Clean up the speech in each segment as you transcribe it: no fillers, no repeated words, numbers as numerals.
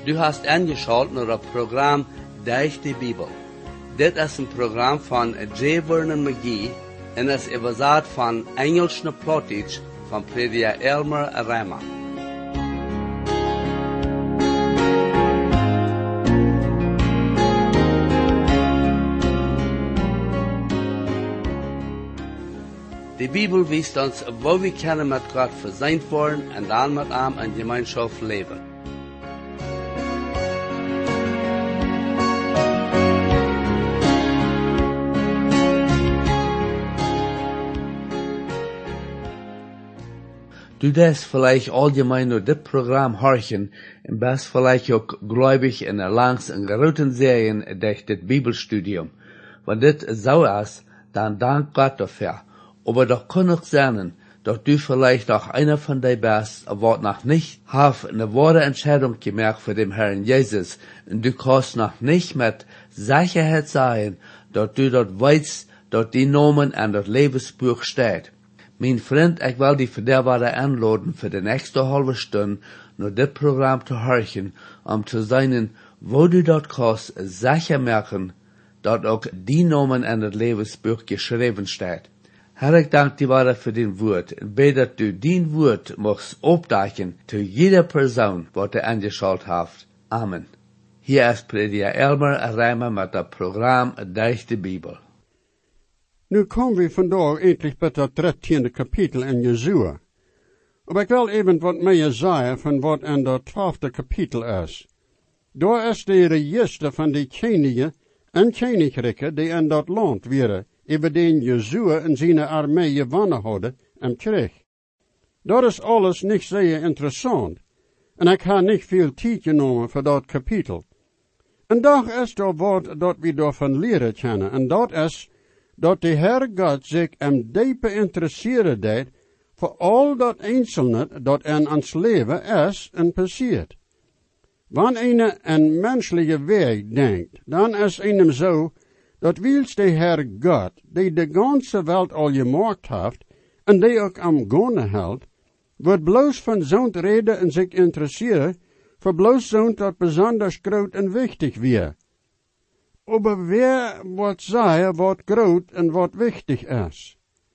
Du hast eingeschaltet naar het programma Durch die Bibel. Dit is een programma van J. Vernon McGee en is überzet van Engels naar Plattdeutsch van prediker Elmer Rema. De Bibel wijst ons, wo we kunnen met God verzeind worden en dan met hem in gemeenschap leven. Du darfst vielleicht allgemein nur das Programm horchen und bist vielleicht auch gläubig in langs en großen Serien durch das Bibelstudium. Wenn das so ist, dann dank Gott dafür. Aber doch kann auch sein, dass du vielleicht auch einer von dir bist, aber noch nicht eine wahre Entscheidung gemacht für den Herrn Jesus und du kannst noch nicht mit Sicherheit sagen, dass du dort weißt, dass die Namen an das Lebensbuch steht. Mijn vriend, ik wil die verderwaarde aanladen voor de nächste halve stunde naar dit programma te horchen, om te zijn, wo du dort kannst sicher merken, dat ook die Namen in het levensbuch geschreven staat. Herr, ik dank die waarde voor din woord, en bid dat du din woord mocht opdagen, te jeder persoon wat er angeschalt heeft. Amen. Hier is prediker Elmer Rema met het programma Durch de Bibel. Nu komen we vandaag eindelijk bij het 13e kapitel in Jozua. Maar ik wil even wat meer zeggen van wat in dat 12e kapitel is. Daar is de register van de koningen en koninkrijken die in dat land waren, over den Jozua en zijn armee gewonnen hadden en kreeg. Dat is alles niet zeer interessant. En ik heb niet veel tijd genomen voor dat kapitel. En toch is er wat dat we daarvan leren kunnen, en dat is dat de Heer God zich diepe interesseren deed voor al dat einzelne dat in ons leven is en passiert. Wanneer een menselijke weg denkt, dan is hem zo dat wils de Heer God, die de ganze wereld al gemaakt heeft en die ook am gone houdt, wordt bloos van zo'n reden en zich interesseren voor bloos zo'n dat bijzonders groot en wichtig weer. Aber wer wat zeggen wat groot en wat wichtig is.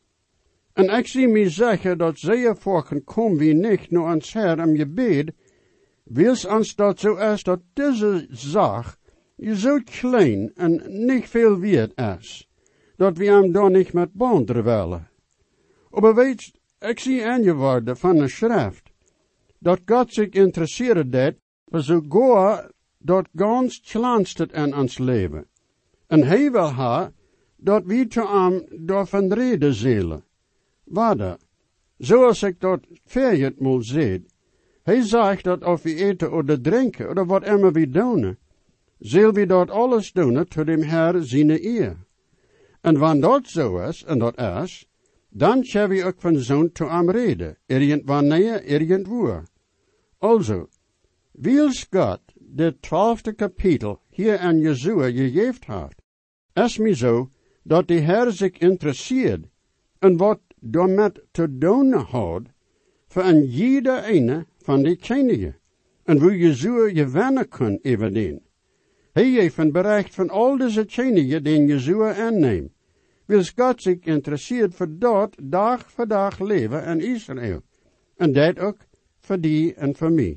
En ik zie mij zeggen dat zeer volken komen wie niet naar ons Heer om gebed, wils ons dat zo is dat deze zaak zo klein en niet veel waard is, dat we hem dan niet met banden willen. Aber weet, ik zie aangewoorden van de schrift, dat God zich interesseren deed, voor sogar dat ganz kleinste in ons leven. En hij wil ha, dat we te hem daarvan reden zullen. Waarde, zoals ik dat verjet moet zien. Hij zegt dat of we eten of drinken, of wat immer we doen, zullen we dat alles doen tot dem Heer zijn eer. En wanneer dat zo is, en dat is, dan zullen we ook van zo'n te hem reden, wanneer, irgendwo. Also, wils God de 12e kapitel hier in Jozua gegeven heeft, is mij zo dat de Heer zich interesseert en wat daarmee te doen houdt voor een jeder ene van die koningen en hoe Jozua gewinnen kan even. Hij heeft een bericht van al deze koningen die Jozua aanneemt. Wils God zich interesseert voor dat dag voor dag leven in Israël en dat ook voor die en voor mij.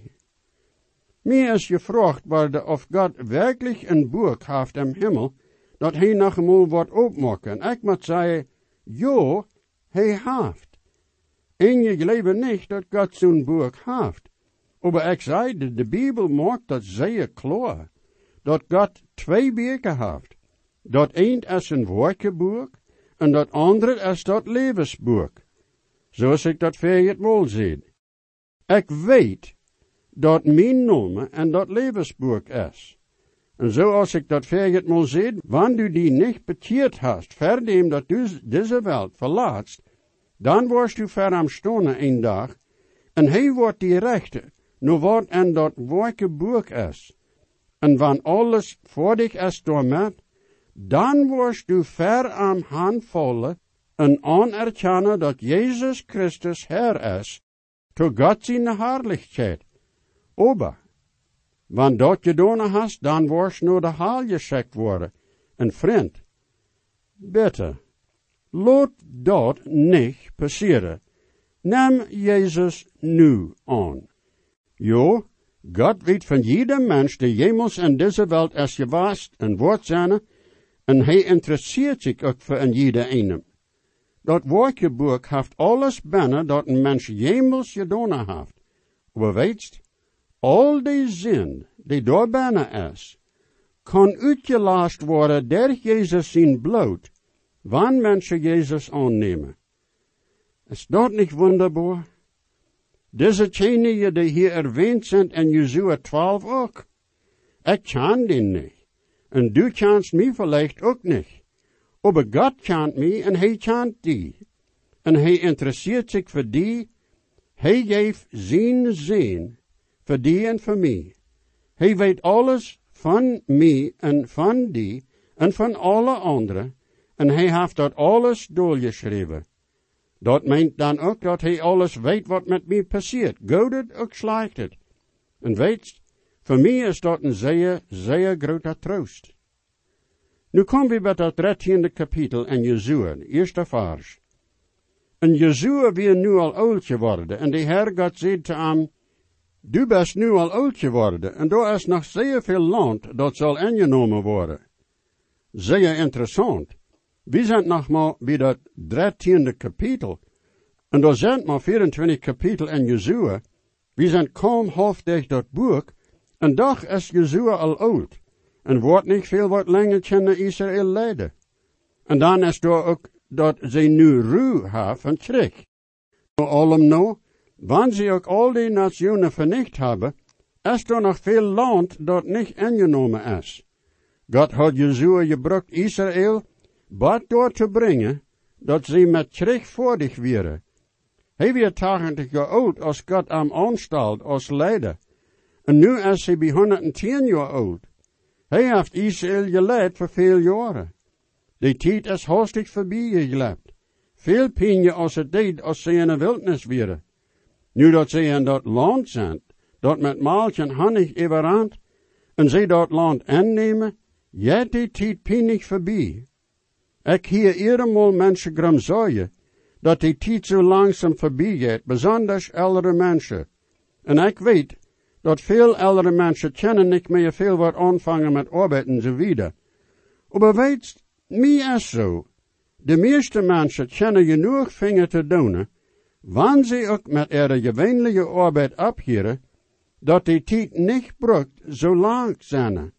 Mij is gevraagd worden of God werkelijk een boek heeft im Himmel, dat hij nog eenmaal wordt opmaken. En ik moet zeggen, ja, hij heeft. En je gelooft niet dat God zo'n boek heeft. Maar ik zei, de Bijbel maakt dat zeer klaar. Dat God 2 boeken heeft. Dat een is een woordenboek en dat andere is dat levensboek. Zoals ik dat verjet wel zie. Ik weet dat mijn naam en dat levensboek is. En zoals ik dat verjet mal zie, wanneer du die niet bekeerd hast, verdem dat du deze wereld verlaatst, dan worst du ver am stonen een dag, en hij wordt die rechter, nu wat en dat woordenboek is. En wanneer alles voor dich is doormet, dan worst du ver am hand vallen en anerkennen dat Jezus Christus Herr is, to God zijn herrlichkeit. Aber Want dat je doen hast, dan worst nur de haal geschekt worden, een vriend. Bitte, laat dat niet passeren. Neem Jezus nu aan. Jo, God weet van ieder mens die jemals in deze wereld als je was en wordt zijn, en hij interesseert zich ook voor een ieder ene. Dat woordjeboek heeft alles binnen dat een mens jemals gedaan heeft. Maar weet, al die zin die daar binnen is, kan uitgelast worden door Jezus zijn bloed, wanneer mensen Jezus aannemen. Is dat niet wonderbaar? Deze tjenen die hier erwähnt zijn in Jozua 12 ook. Ik kan die niet. En du kannst mij vielleicht ook niet. Aber God kent mij en hij kent die. En hij interesseert zich voor die. Hij geeft zijn zin voor die en voor mij. Hij weet alles van mij en van die en van alle anderen. En hij heeft dat alles doorgeschreven. Dat meent dan ook dat hij alles weet wat met mij passeert. Goed het, ook slecht het. En weet, voor mij is dat een zeer, zeer grote troost. Nu komen we bij dat 13e kapitel in Jozua, de eerste vers. En Jozua weer nu al oud geworden, en de Heer God zei te hem, du bent nu al oud geworden, en daar is nog zeer veel land dat zal ingenomen worden. Zeer interessant. We zijn nog maar bij dat 13e kapitel, en daar zijn maar 24 kapitel in Jozua. We zijn kaum half durch dat boek, en toch is Jozua al oud, en wordt niet veel wat langer kunnen Israël leiden. En dan is daar ook dat ze nu ruw hebben van krieg. Allem nou, wanneer ze ook al die nationen vernicht hebben, is er nog veel land dat niet ingenomen is. God had Jozua gebruikt Israël, wat door te brengen, dat ze met krieg voordig waren. Hij werd 80 jaar oud als God hem aanstelt als leider. En nu is hij bij 110 jaar oud. Hij heeft Israël geleid voor veel jaren. Die tijd is haastig voorbij geglept. Veel pijn als het deed als ze in de wildnis waren. Nu dat ze in dat land zijn, dat met maaltje en honig overrand, en ze dat land innemen, jet die tijd pijnlijk voorbij. Ik hier eenmaal mensen gramzaaien, dat die tijd zo langzaam voorbij gaat, besonders oudere mensen. En ik weet, dat veel oudere mensen kunnen niet meer veel wat aanvangen met arbeid en zo wieder. Maar weet, mij is zo. De meeste mensen kunnen genoeg vinger te doen, wanneer ze ook met ihre gewöhnliche arbeid abheren, dat die tijd niet brukt zo lang zijn.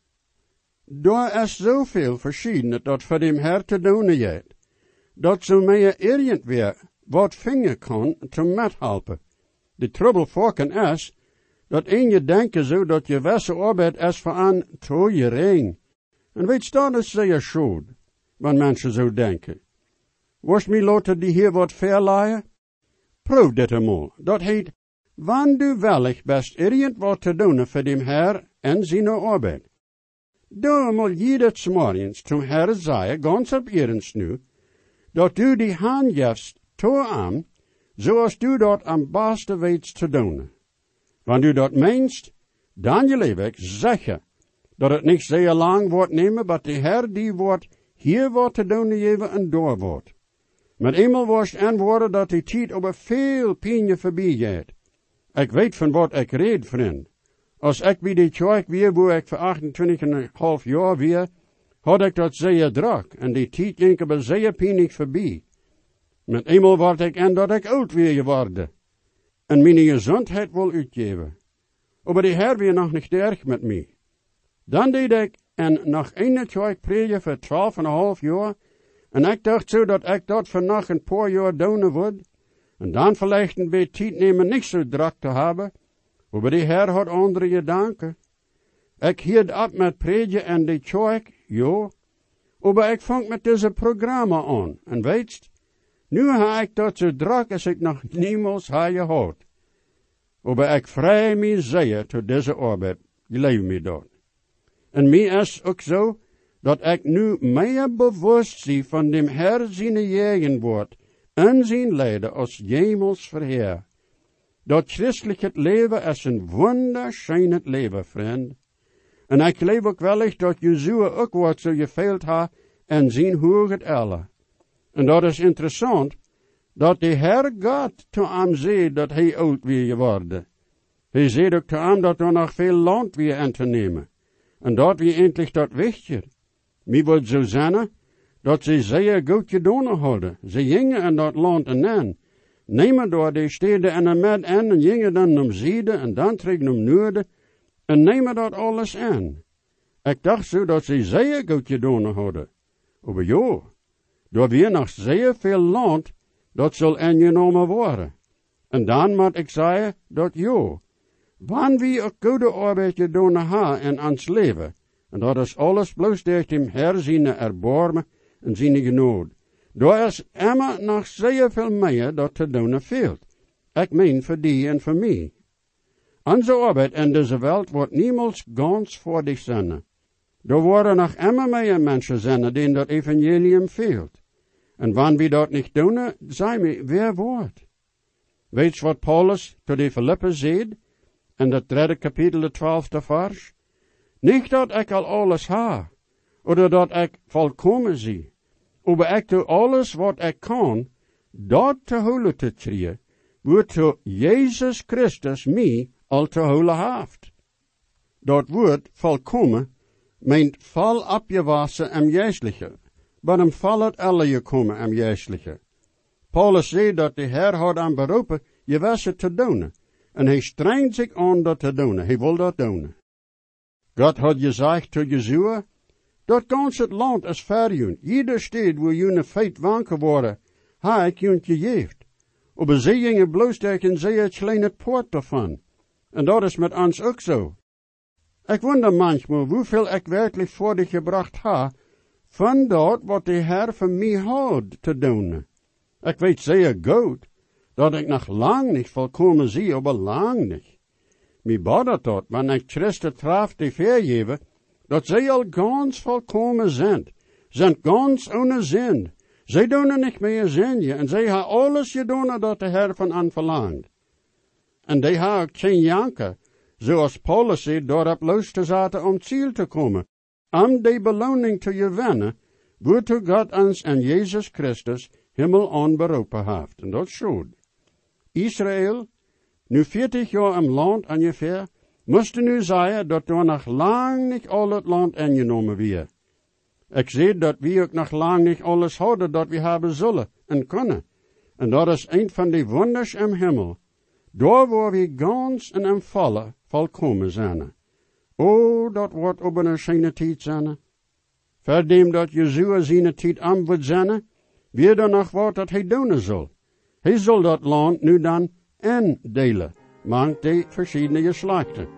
Daar is zoveel verschieden dat voor dem Herr te doen gaat, dat zo meer irgendwer wat vinger kan te methelpen. De trouble voorken is, dat een je denken zo dat je wesse arbeid is voor aan toe je ring. En weet je, dat is zeer schuld, wanneer mensen zo denken. Was mij laten die hier wat verlaaien? Proef dit eenmaal. Dat heet, wanneer du wellig best irgendwat te doen voor dem Herr en zijn arbeid. Doe eenmaal jedes morgens zum Herr zeggen, ganz op eerens nu, dat du die hand geeft toe aan, zoals du dat am beste weet te doen. Wanneer du dat meenst, dan leef ik zeker, dat het niet zeer lang wordt nemen, maar de Herr die wordt hier wat te doen geven en door wordt. Met eenmaal wordt antwoorden dat die tijd over veel pijnje voorbij gaat. Ik weet van wat ik red, vriend. Als ik bij die kerk weer, waar ik voor 28,5 jaar weer, had ik dat zeer druk, en die tijd ging aber zeer pijnlijk voorbij. Met eenmaal word ik en dat ik oud weer geworden. En mijn gezondheid wil uitgeven. Maar die Herr weer nog niet erg met mij. Dan deed ik en nog een kerk predigen voor 12,5 jaar, en ik dacht zo dat ik dat voor nog een paar jaar doen would, en dan vielleicht een beetje tijd nemen niet zo druk te hebben, maar die Herr had andere gedanken. Ik hield op met predigen in de kerk, ja, maar ik vang met deze programma aan, en weet, nu heb ik dat zo druk als ik nog niemals heb gehad. Maar ik vrij mij zeer tot deze arbeid, geloof me dat. En mij is ook zo, dat ik nu meer bewust zie van dem Herr zijn gegenwoord en zijn lijden als jemals verheer. Dat christelijke leven is een wunderschönes leven, vriend. En ik geloof ook wellicht dat Jezua ook wat zo gefehlt ha en zien hoe het elle. En dat is interessant, dat de Heer God te hem zei dat hij oud weer geworden. Hij zei ook te hem dat er nog veel land weer aan te nemen. En dat wie endlich dat wichtje. Mij wil zo zeggen, dat ze zeer goed gedaan hadden. Ze gingen in dat land en aan. Nemen door die steden en een met aan en gingen dan naar zuiden en dan terug naar noorden en nemen dat alles aan. Ik dacht zo dat ze zeer goed gedaan hadden. Maar ja, door weer nog zeer veel land dat zal aangenomen worden. En dan moet ik zeggen dat ja, wanneer we ook goede arbeid gedaan hebben in ons leven, en dat is alles bloos door dem Herr zijn erbarmen en zijn genade. Daar is immer nog zeer veel meer dat te doen veelt. Ik meen voor die en voor mij. Onze arbeid in deze wereld wordt niemals ganz voordig zijn. Er worden nog immer meer mensen zijn denen dat evangelium veelt. En wanneer we dat niet doen, zijn we weer woord. Weet je wat Paulus tot de Filippen zegt? In het 3 kapitel, de 12e vers? Niet dat ik al alles ha, oder dat ik volkomen zie. Maar ik doe alles wat ik kan, dat te holen te krijgen, wordt Jezus Christus mij al te holen heeft. Dat woord volkomen meent vol abgewassen en geestliche, maar hem vol het alle gekomen en geestliche. Paulus zei dat de Heer had aan beroepen gewassen te doen, en hij strengt zich aan dat te doen, hij wil dat doen. God had gezegd tot Jezua, dat gans het land is verjunt. Jeder stad waar jullie feit wanken worden, ha ik jullie gegeven. Maar zij gingen bloos tegen zeer kleine poort ervan. En dat is met ons ook zo. Ik wonder manchmal, hoeveel ik werkelijk voor dich gebracht ha, van dat wat de Heer van mij had te doen. Ik weet zeer goed, dat ik nog lang niet volkomen zie, maar lang niet. Mij badet dat, wanneer ik Christen traf die vergeven, dat zij al ganz volkomen zijn ganz ohne zin. Zij doen niet meer zin, en zij hebben alles gedaan dat de Heer van hen verlangt. En die hebben geen janken, zoals Paulus zei, daarop los te zetten om ziel te komen, om die beloning te gewinnen, waartoe God ons en Jezus Christus himmel aanberoepen heeft. En dat is goed. Israël, nu 40 jaar im land ongeveer, moesten nu zeggen dat er nog lang niet al het land ingenomen weer. Ik zie dat we ook nog lang niet alles hadden dat we hebben zullen en kunnen. En dat is een van die wonders im hemel. Daar waar we ganz en im volle volkomen zijn. Oh, dat wordt op een schöne tijd zijn. Verdem dat Jezua zijn tijd am wordt zijn, weer er nog wat dat hij doen zal. Hij zal dat land nu dan indelen, mangt die verschillende geslachten.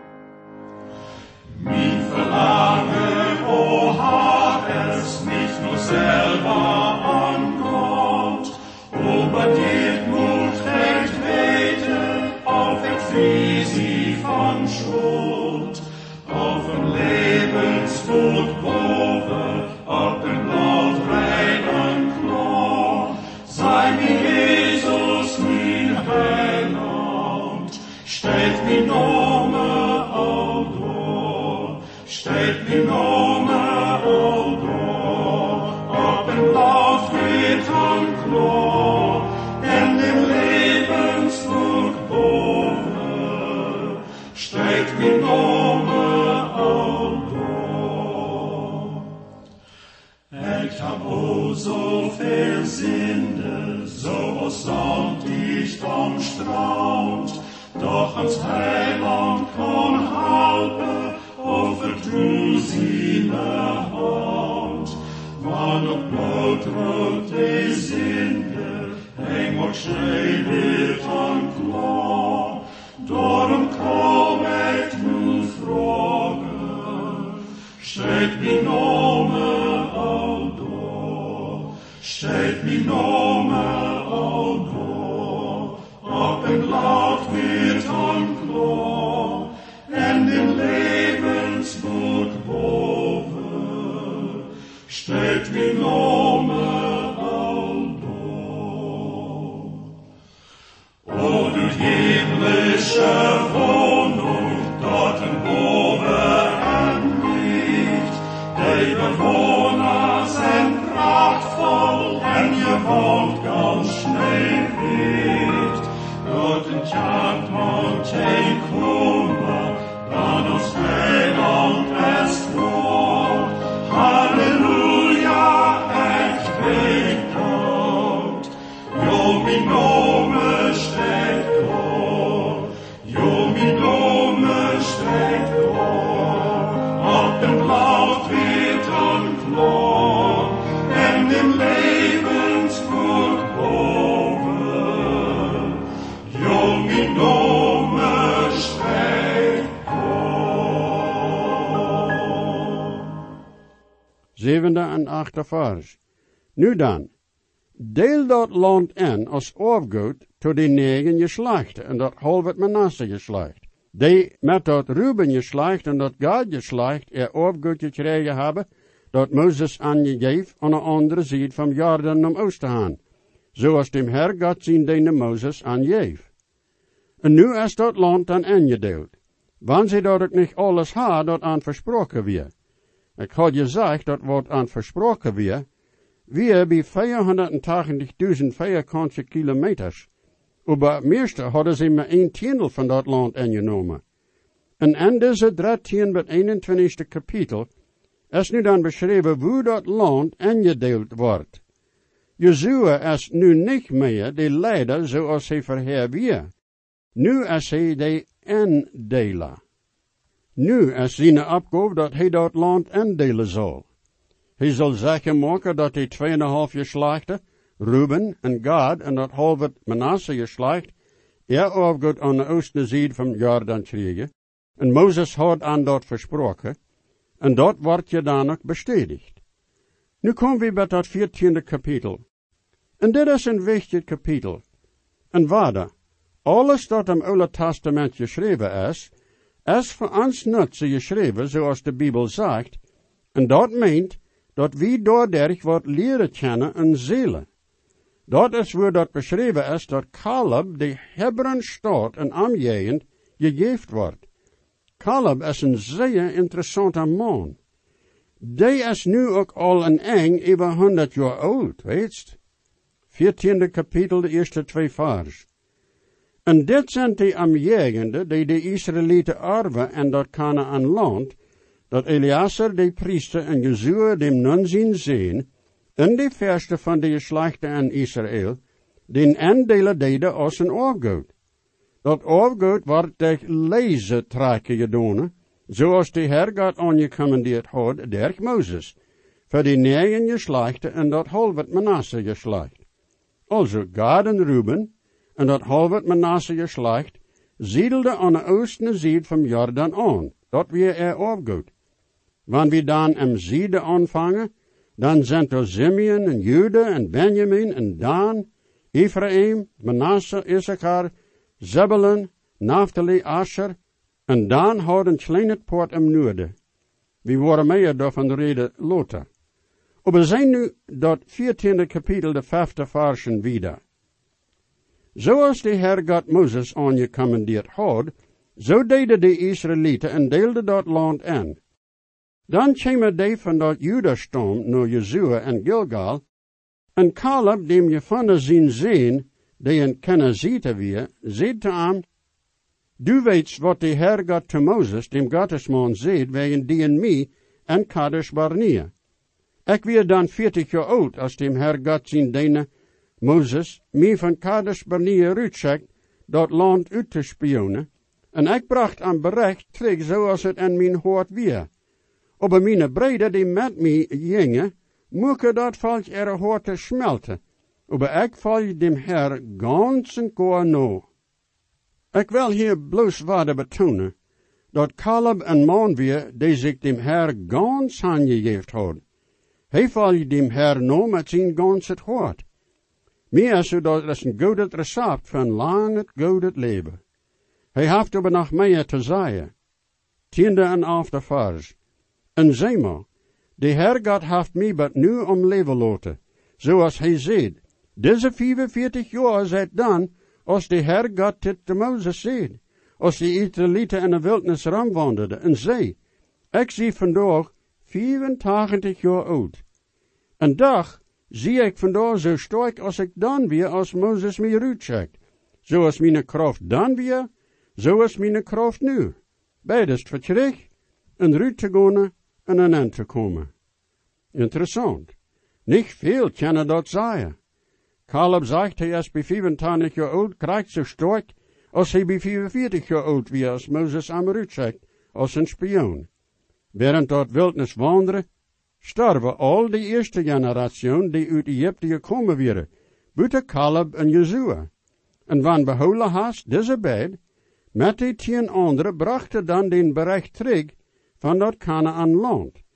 Mein Verlangen, o hat es nicht nur selber an Gott, aber dir Mut recht weten, auf sie von Schuld, auf ein Lebensgut boven, auf ein Laut rein und klar, sei mir Jesus mein Heiland, stellt mir Nome auf da, stellt mir Nome auf da, ob ein Laut geht und klar, in dem Lebensgut boven, stellt mir Nome auf da. Ich hab o so viel Sünde, so was Sand ich umstraumt, doch ans Heiland kann halten, over du seine Hand. Wann op noodrot die Sünde, häng wat schnell wird an klar, darum komm ich nu fragen, stellt mi Nome au da, stellt mi Nome au da, ob ein Laut wird an klar, en den Lebensgut boven, stellt mi Nome au da. O du 7e en 8e vers. Nu dan, deel dat land in als afgoed tot die 9 geslachten en dat halve Manasse geslacht. Die met dat Ruben geslacht en dat Gad geslacht afgoed gekregen hebben, dat Moses aangegeven aan de andere zijde van Jordan om oost te gaan, zoals dem Herr God zijn de Moses aangeef. En nu is dat land dan ingedeeld. Wanneer ze dat ook niet alles had dat aan versproken weer. Ik had gezegd dat wat aan versproken weer bij 480.000 vierkante kilometers. Maar het meeste hadden ze maar 1/10 van dat land ingenomen. En in deze 13 tot 21 kapitel is nu dan beschreven hoe dat land ingedeeld wordt. Jozua is nu niet meer de leider zoals hij voorheen weer. Nu is hij de indeler. Nu is zijn opgave dat hij dat land indelen zal. Hij zal zeker maken dat hij 2,5 geslachten, Ruben en Gad en dat halve Manasse geslacht, afgoed aan de oostenzijde van Jordan krijgen. En Mozes had aan dat versproken. En dat wordt je dan ook bestätigt. Nu komen we bij dat 14e kapitel. En dit is een wichtig kapitel. En waarde, alles dat im Oude Testament geschreven is voor ons nutze geschreven, zoals de Bijbel zegt, en dat meent dat we doordat wat leren kennen en zielen. Dat is waar dat beschreven is dat Caleb de Hebron stad en omgegend gegeven wordt. Caleb is een zeer interessante man. Die is nu ook al een eng over 100 jaar oud, weet je. 14e kapitel, de eerste 2 vers. En dit zijn die omgegenden die de Israëlieten arven en dat Kanaan land, dat Eleazar de priester en Jozua dem nun zien zien, en de verste van de geslachten in Israël, den indelen deden als een afgoed. Dat afgoed wordt durch lezen trekken gedaan, zoals de Herr God aangecommandeerd had durch Moses, voor die 9 geslachten en dat halve Manasse geslacht. Also Gad en Ruben, en dat halve Manasse geslacht, ziedelde aan de oostenzijde van Jordan aan, dat weer afgoed. Wanneer we dan im Zuiden aanvangen, dan zijn er Simeon en Juda en Benjamin en Dan, Ephraim, Manasse, Issachar, Zebulun, Naphtali, Asher, en dan had een kleine poort im noorden. We worden meer daarvan reden later. Maar we zijn nu dat 14e kapitel, de 5e versen wieder. Zoals de Herr God Moses aangecommandeerd had, zo deden de Israëlieten en deelden dat land in. Dan kwamen die van dat Judastam naar Jozua en Gilgal, en Caleb, dem gevonden zien, die een Kenazite weer, zei te hem, du weet wat de Herr God te Moses, dem Gottesman, zei, wegen die en mij en Kadesh Barnea. Ik weer dan 40 jaar oud, als dem Herr God zijn dene Moses, mij van Kadesh Barnea uitzegt, dat land uit te spionen, en ik bracht aan bericht terug zoals het in mijn hoort weer. Aber meine Brüder, die met mij gingen, moeken dat volk ihre Horte smelten. Aber ik volg dem Herr ganz en gar no. Ik wil hier bloos waarde betonen, dat Caleb een man weer, die zich dem Herr ganz aangegeven had. Hij volgt dem Herr no met zijn gans het hart. Meer zo dat is een goede recept van lang het goede leven. Hij heeft aber nog meer te zeggen. 10e en 11e vers. En zeg maar, de Herr God heeft mij but nu om leven laten, zoals hij zei. Deze 45 jaar zit dan, als de Herr God dit te Mozes zei, als de Israëlieten in de wildnis rondwandelden, en zei, ik zie vandaag 84 jaar oud. En dag zie ik vandaag zo sterk als ik dan weer, als Mozes mij uitzegt. Zoals mijn kracht dan weer, zoals mijn kracht nu. Beides verterug, en ruit te gaan en een eind te komen. Interessant. Niet veel kunnen dat zeggen. Caleb zegt, hij is bij 25 jaar oud, krijgt zo sterk, als hij bij 44 jaar oud wie als Mozes hem uitzegt, als een spion. Während dat wildnis wandelen, sterven al de eerste generatie die uit Egypte gekomen waren, buiten Caleb en Jozua. En wanneer behouden hast, deze beid, met die 10 anderen brachten dan den bericht terug van dat Kanaan land.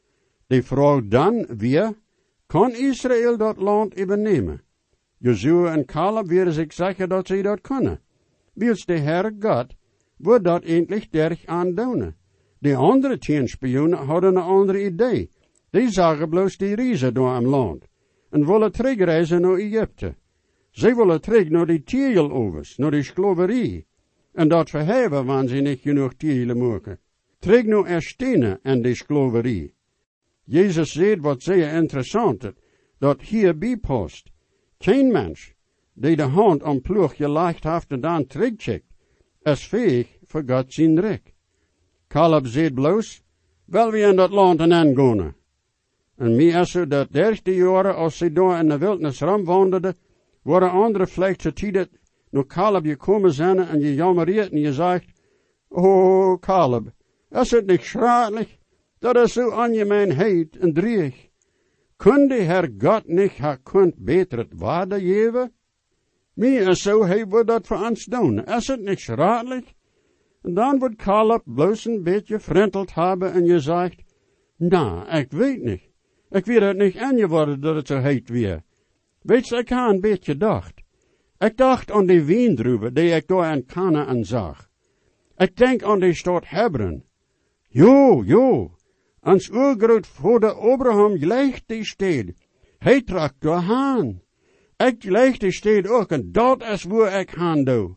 De vraag dan weer, kan Israël dat land übernemen? Jozua en Caleb werden zich zeker dat ze dat kunnen. Wils de Heer God wordt dat eindelijk derg aandoen. De andere 10 spioenen hadden een ander idee. Die zagen bloos die reizen door het land. En willen terugreizen naar Egypte. Zij willen terug naar die tegelovers, naar die slaverie. En dat verheven wanneer ze niet genoeg tegelen maken. Terug naar Estene en die slaverie. Jezus zegt wat zeer interessant is, dat hier bijpast. Geen mens die de hand om ploegje leichthafte dan terugcheckt, is fähig voor God zijn rek. Caleb zegt bloos, wel we in dat land en aangaan. En mij is zo dat 30 jaren als ze daar in de wildnis rondwandelden, worden andere vlechtse tijden naar Caleb gekomen zijn en je jammereert en je zegt, oh Caleb, is het niet schadelijk? Dat is zo aangemeen heet en dreig. Kun de Heer God niet kunt beter het waarde geven? Mij is zo, hij wordt dat voor ons doen. Is het niet schadelijk? En dan wordt Caleb bloos een beetje vriendeld hebben en je zegt, nou, ik weet niet. Ik weet het niet aangeworden dat het zo heet weer. Weet je, ik had een beetje dacht. Ik dacht aan die wiendruwen die ik daar in Kanaan zag. Ik denk aan die stad Hebron. Jo, ons oergrootvader Abraham gleich die stad. Hij trok door haan. Ik gleich die stad ook en dat is waar ik gaan doe.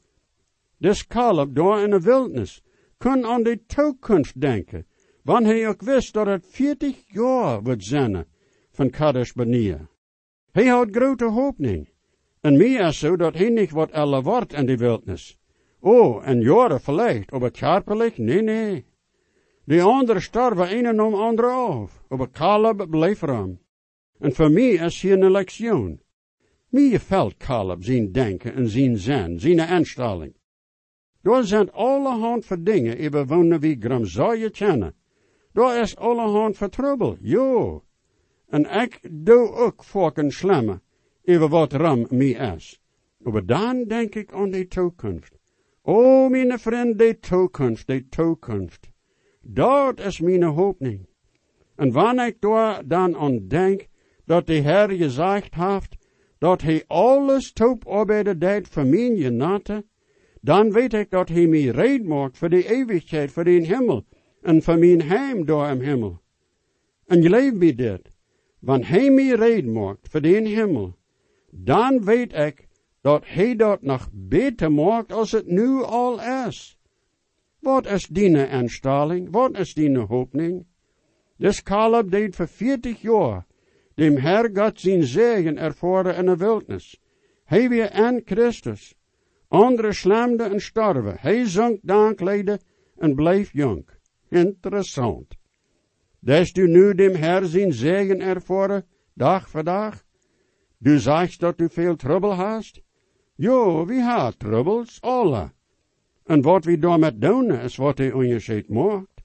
Dus Caleb daar in de wildnis kon aan de toekomst denken, want hij ook wist dat het 40 jaar wordt zijn van Kadesh Barnea. Hij had grote hoopning. En mij is zo dat hij niet wat alle wordt in de wildnis. Oh, en jaren vielleicht, op het scherpelijk, nee. De anderen starven een en om andere af, op het Caleb bleef ram. En voor mij is hier een lektion. Mij gefällt Caleb zijn denken en zijn zijn, zijn instelling. Daar zijn allerhand voor dingen, überwonnen wie gramzaaie kennen. Daar is allerhand voor trouble, jo. En ik doe ook volken slemmen, over wat ram mij is. Maar dan denk ik aan de toekomst. O, mijn vriend, de toekomst. Dat is mijn hoopning. En wanneer ik daar dan aan denk, dat de Heer gezegd heeft, dat hij alles toeparbeiden deed voor mijn genade, dan weet ik dat hij mij red maakt voor de eeuwigheid, voor de hemel, en voor mijn heim door im hemel. En je leeft bij dit. Wanneer hij mij red maakt voor de hemel, dan weet ik dat hij dat nog beter maakt als het nu al is. Wat is die instelling? Wat is die hoopning? Dus Caleb deed voor 40 jaar dem Herr God zijn zegen ervaren in de wildnis. Hij weer aan Christus. Anderen slamden en starven. Hij zonk danklijden en bleef jong. Interessant. Dus du nu dem Herr zijn zegen ervaren, dag voor dag? Du zegt dat du veel trouble hast? Jo, wie had troubles? Alle. En wat we daarmee doen, is wat hij onderscheid maakt.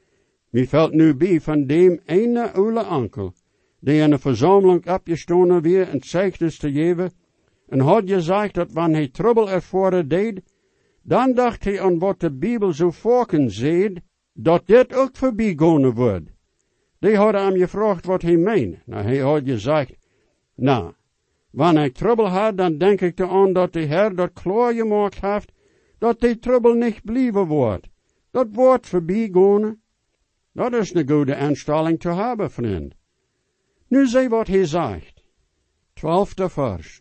Mij valt nu bij van dem ene oude onkel, die in een verzameling opgestonden weer en zeichtes te geven, en had gezegd dat wanneer hij trouble ervaren deed, dan dacht hij aan wat de Bijbel zo vaak zegt, dat dit ook voorbij gaan wordt. Die hadden hem gevraagd wat hij meende. Nou, hij had gezegd, nou, wanneer ik trouble had, dan denk ik eraan dat de Heer dat klaar gemaakt heeft, dat die trouble niet blijven wordt. Dat wordt voorbij gaan. Dat is een goede instelling te hebben, vriend. Nu zie wat hij zegt. 12e vers.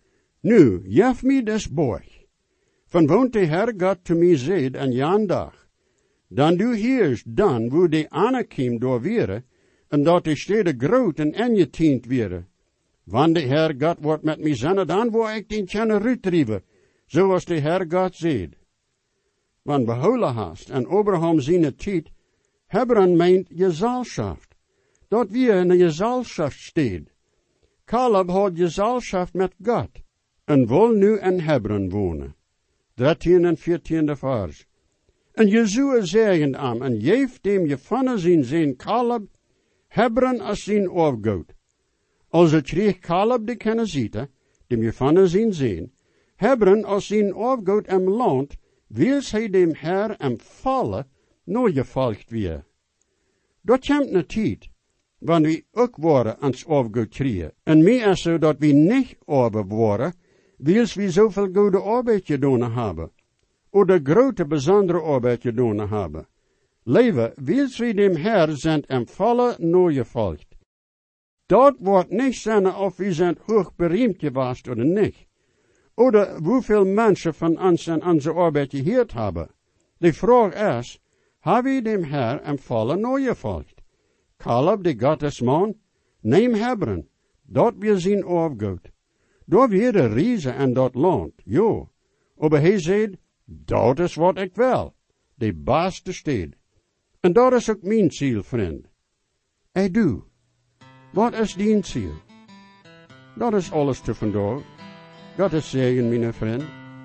Nu, jef mij des borg. Van woont de Heer God te mij zed en jan dag. Dan du heerst dan, wo de anekiem door were, en dat de steden groot en ingetient were. Wanneer de Heer God wordt met mij zijn, dan word ik den tjenne uitdrieven, zoals de Heer God zegt. Want behouden hast, en Abraham zijn tijd, Hebron meint gezelschaft. Dat wir in de gezelschaft steed. Caleb had gezelschaft met God, en wil nu in Hebron wonen. 13 en 14e vers. En Jozua zegend am, en geeft dem gevangen zijn Caleb, Hebron als zijn afgoed. Als het kreeg Caleb de Kenizieten, dem gevangen zijn, Hebron als zijn afgoed im land, wils hij dem Herr im Falle nooit gevolgd weer. Dat komt een tijd, wanneer we ook worden ans overgoed kriegen. En meer is zo dat we niet over worden, wils we zoveel goede arbeid gedaan hebben. Oder grote bijzondere arbeid gedaan hebben. Leven, wils we dem Herr zijn en volle nooie volgt. Dat wordt niet zijn of we zijn hoog beroemd geweest oder niet. Oder hoeveel mensen van ons en onze arbeid gehoord hebben. De vraag is, hebben we dem Herr en volle nooie gevolgd? Caleb, de Gottesman, neem Hebron, dat we zien afgoed. Daar weer reizen en dat land, ja. Maar hij zei, dat is wat ik wil, de beste stad. En dat is ook mijn ziel, vriend. En du, wat is dien ziel? Dat is alles te vandaag. God is zegen, mijn vriend.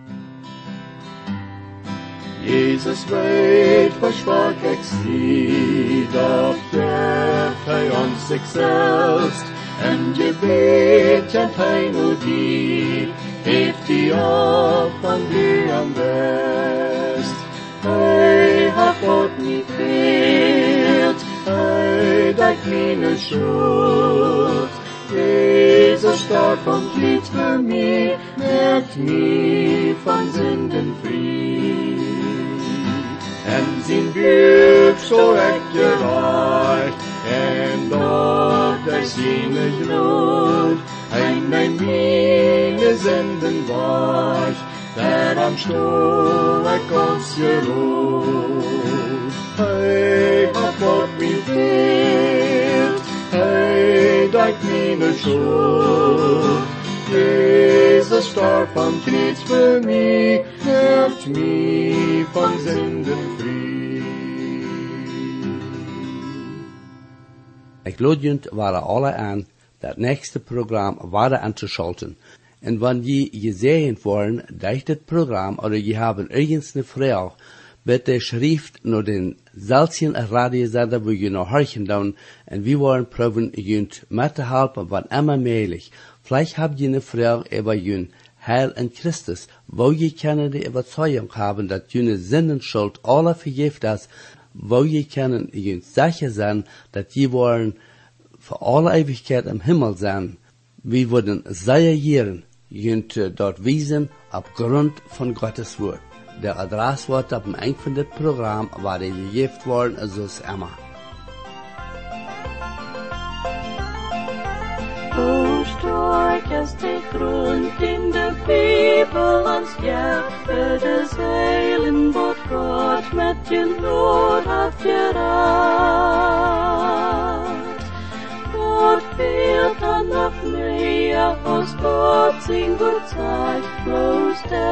Jesus weet, versprach ik zie, dat geeft hij ons zichzelf. En je weet, kent hij nu die, heeft die op van die am best. Hij hat God niet veelt, hij dat mijn schuld. Jezus starb und litt für mich, merkt mich von Sünden frei. En zijn buik zo echt gereicht, en dort er seine Glut, ein meine Sünden weich, der am Stuhl uns geruht. Hey, hat Gott mich vergeben, hey, dat meine Schuld. Jesus starb am Kreuz für mich, macht mich von Sünden frei. Ik lade jullie waren alle aan dat nächste Programm weiter anzuschalten. Und wenn je gesehen worden durch das Programm oder je haben irgendeine Frage, bitte schrift nur den selben Radiosender, wo je noch horchen dann, und wir wollen probieren, jünt mitzuhelfen, wann immer möglich. Vielleicht habt ihr eine Frage über jün Heil in Christus, wo je können die Überzeugung haben, dass jüne Sinnenschuld alle vergift ist, wo je können jün sicher sein, dass die wollen für alle Ewigkeit im Himmel sein. Wir würden reagieren, jünt dort wiesen, aufgrund von Gottes Wort. Der Adresswort auf dem Ende von dem Programm war gegeben worden, also ist immer. Hoe stark is de grond in de Bibel ons geeft, het is heilen wat God met je nood heeft geraakt. Wat fehlt dan nog meer, als God zijn goed zeigt, bloß der